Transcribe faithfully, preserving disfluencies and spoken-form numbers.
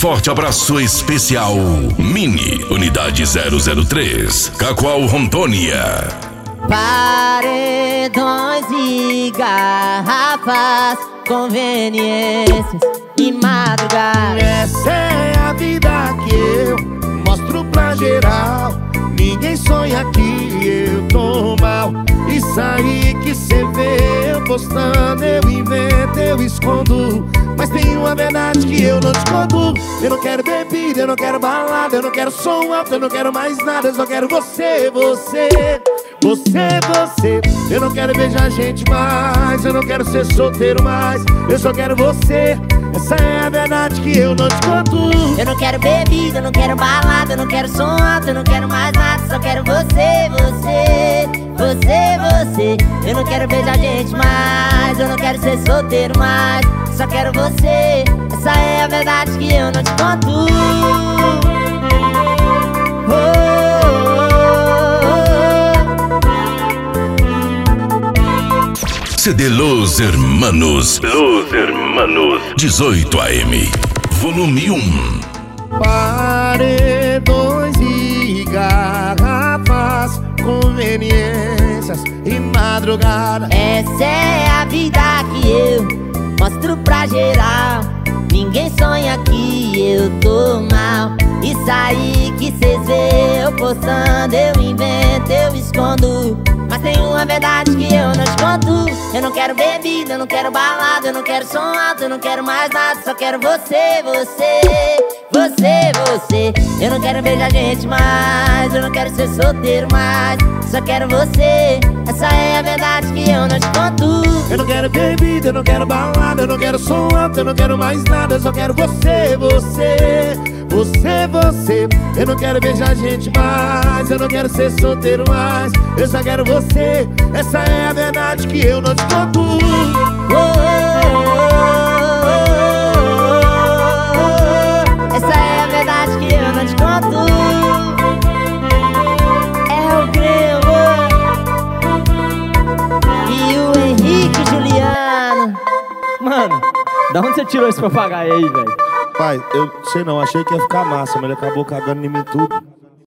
forte abraço especial. Mini Unidade zero zero três, Cacoal Rondônia. Paredões e garrafas, conveniências e madrugada. Essa é a vida que eu mostro pra geral. Ninguém sonha que eu tô mal. Isso aí que cê vê eu postando, eu invento, eu escondo. Mas tem uma verdade que eu não te conto. Eu não quero bebida, eu não quero balada, eu não quero som alto, eu não quero mais nada. Eu só quero você, você, você, você. Eu não quero beijar gente mais, eu não quero ser solteiro mais. Eu só quero você, essa é a verdade que eu não te conto. Eu não quero bebida, eu não quero balada, eu não quero som alto, eu não quero mais nada. Só quero você, você, você, você. Eu não quero beijar gente mais, eu não quero ser solteiro mais. Só quero você, essa é a verdade que eu não te conto. Oh, oh, oh. C D Los Hermanos, Los Hermanos, dezoito A M, volume um. Paredões e garrafas, conveniências e madrugada. Essa é a vida que eu mostro pra geral. Ninguém sonha que eu tô mal. Isso aí que cês vê eu postando, eu invento, eu escondo. Mas tem uma verdade que eu não te conto. Eu não quero bebida, eu não quero balada, eu não quero som alto, eu não quero mais nada. Só quero você, você, você, você. Eu não quero beijar gente mais, eu não quero ser solteiro mais. Só quero você, essa é a verdade que eu não te conto. Eu não quero bebida, eu não quero balada, eu não quero som alto, eu não quero mais nada. Eu só quero você, você, você, você. Eu não quero beijar gente mais, eu não quero ser solteiro mais. Eu só quero você, essa é a verdade que eu não te conto. Oh, oh, oh, oh, oh. Essa é a verdade que eu não te conto. É o Grêmio e o Henrique Juliano. Mano, da onde você tirou esse papagaio aí, velho? pai, eu sei não, achei que ia ficar massa, mas ele acabou cagando em mim tudo.